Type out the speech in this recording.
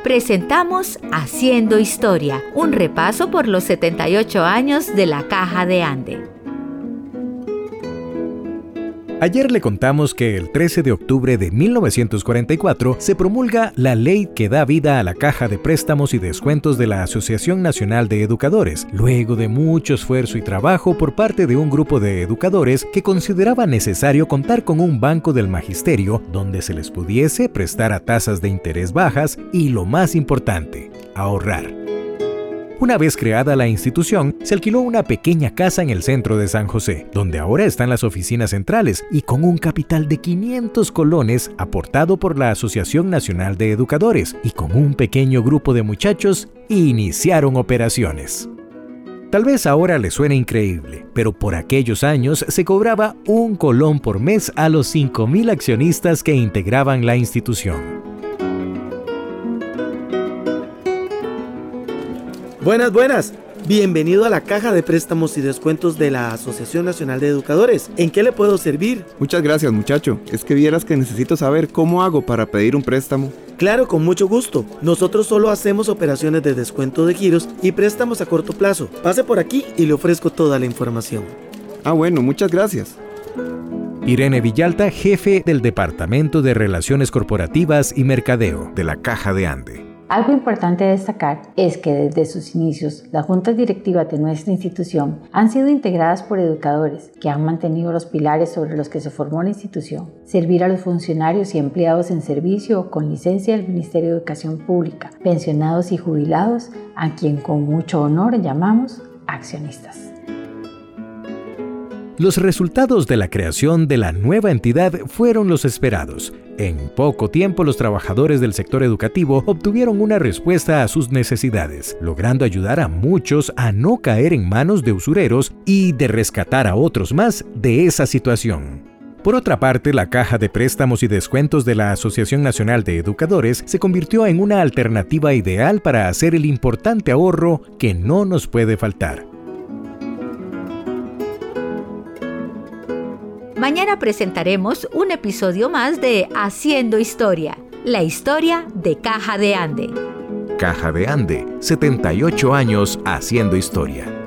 presentamos Haciendo Historia, un repaso por los 78 años de la Caja de Ande. Ayer le contamos que el 13 de octubre de 1944 se promulga la ley que da vida a la Caja de Préstamos y Descuentos de la Asociación Nacional de Educadores, luego de mucho esfuerzo y trabajo por parte de un grupo de educadores que consideraba necesario contar con un banco del magisterio donde se les pudiese prestar a tasas de interés bajas y, lo más importante, ahorrar. Una vez creada la institución, se alquiló una pequeña casa en el centro de San José, donde ahora están las oficinas centrales, y con un capital de 500 colones aportado por la Asociación Nacional de Educadores, y con un pequeño grupo de muchachos, iniciaron operaciones. Tal vez ahora le suene increíble, pero por aquellos años se cobraba 1 colón por mes a los 5,000 accionistas que integraban la institución. Buenas. Bienvenido a la Caja de Préstamos y Descuentos de la Asociación Nacional de Educadores. ¿En qué le puedo servir? Muchas gracias, muchacho. Es que vieras que necesito saber cómo hago para pedir un préstamo. Claro, con mucho gusto. Nosotros solo hacemos operaciones de descuento de giros y préstamos a corto plazo. Pase por aquí y le ofrezco toda la información. Bueno, muchas gracias. Irene Villalta, jefe del Departamento de Relaciones Corporativas y Mercadeo de la Caja de Ande. Algo importante destacar es que desde sus inicios, las juntas directivas de nuestra institución han sido integradas por educadores que han mantenido los pilares sobre los que se formó la institución: servir a los funcionarios y empleados en servicio o con licencia del Ministerio de Educación Pública, pensionados y jubilados, a quien con mucho honor llamamos accionistas. Los resultados de la creación de la nueva entidad fueron los esperados. En poco tiempo, los trabajadores del sector educativo obtuvieron una respuesta a sus necesidades, logrando ayudar a muchos a no caer en manos de usureros y de rescatar a otros más de esa situación. Por otra parte, la Caja de Préstamos y Descuentos de la Asociación Nacional de Educadores se convirtió en una alternativa ideal para hacer el importante ahorro que no nos puede faltar. Mañana presentaremos un episodio más de Haciendo Historia, la historia de Caja de Ande. Caja de Ande, 78 años haciendo historia.